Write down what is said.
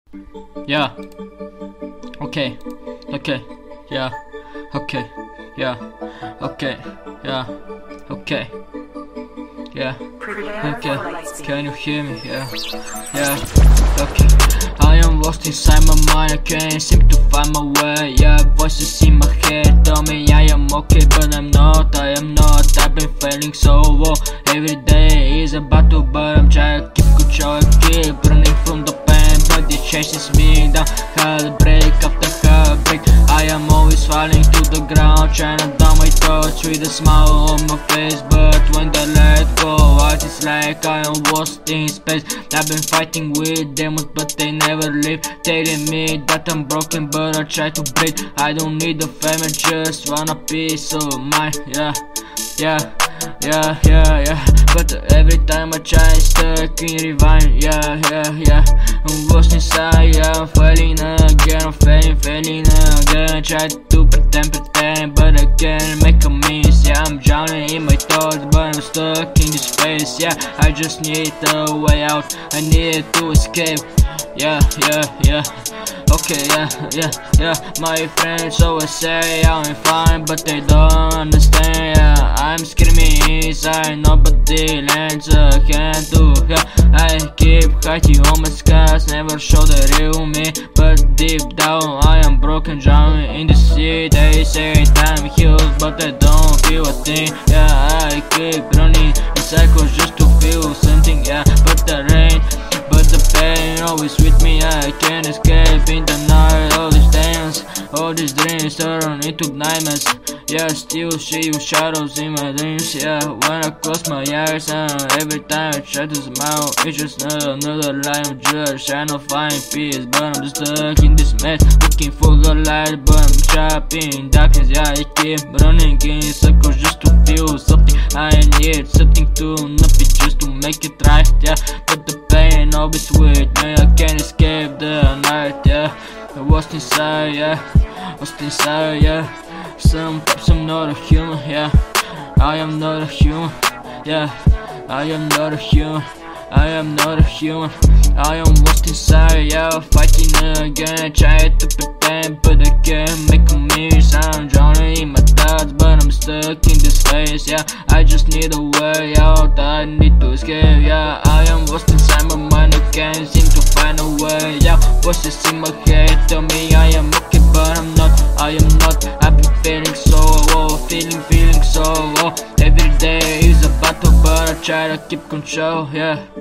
Yeah. Okay. Okay. Yeah. Okay. Yeah. Okay. Yeah. Okay. Yeah. Okay. Can you hear me? Yeah. Yeah. Okay. I am lost inside my mind. I can't seem to find my way. Yeah. Voices in my head tell me I am okay, but I'm not. I am not. I've been feeling so low. Every day is a battle, but I'm trying to keep control. I keep running from the pain, but it chases me down. Heartbreak after heartbreak, I am always falling to the ground, trying to down my thoughts with a smile on my face. But when they let go, it's like I am lost in space. I've been fighting with demons, but they never leave, telling me that I'm broken, but I try to breathe. I don't need the fame, I just want a peace of mind. Yeah, yeah. Yeah, yeah, yeah. But every time I try, I'm stuck in rewind. Yeah, yeah, yeah. I'm lost inside, yeah. I'm failing again, I'm failing again. Try to pretend, but I can't make a miss. Yeah, I'm drowning in my thoughts, but I'm stuck in this space. Yeah, I just need a way out, I need to escape. Yeah, yeah, yeah. Okay, yeah, yeah, yeah. My friends always say I'm fine, but they don't understand. Yeah, I'm screaming inside, nobody lends a hand to. Yeah, I keep hiding all my scars, never show the real me, but deep down I am broken, drowning in the sea. They say I'm healed, but I don't feel a thing. Yeah, I keep running in cycles just to feel something. Yeah, but the rain, but the pain always with me. I can't escape in the night. All these dance, all these dreams turn into nightmares. Yeah, I still see your shadows in my dreams. Yeah, when I close my eyes, every time I try to smile, it's just another line of judge. Trying to find peace, but I'm just stuck in this mess. Looking for the light, but I'm trapped in darkness. Yeah, I keep running in circles just to feel something. I need something to not be just to make it right. Yeah, but the pain always with me. I can't escape the night. Yeah, I was inside. Yeah, was inside. Yeah, some not a human. Yeah, I am not a human. Yeah, I am not a human. I am not a human. I am lost inside. Yeah, fighting again, trying to pretend, but I can't make a miss. I'm drowning in my thoughts, but I'm stuck in this space. Yeah, I just need a way out. I need to escape. Yeah, I am lost inside my mind. I can't seem to find a way out. Voices in my head tell me I am okay, but I'm not. I am not. I've been feeling so low, feeling so low. Every day is a battle, but I try to keep control. Yeah.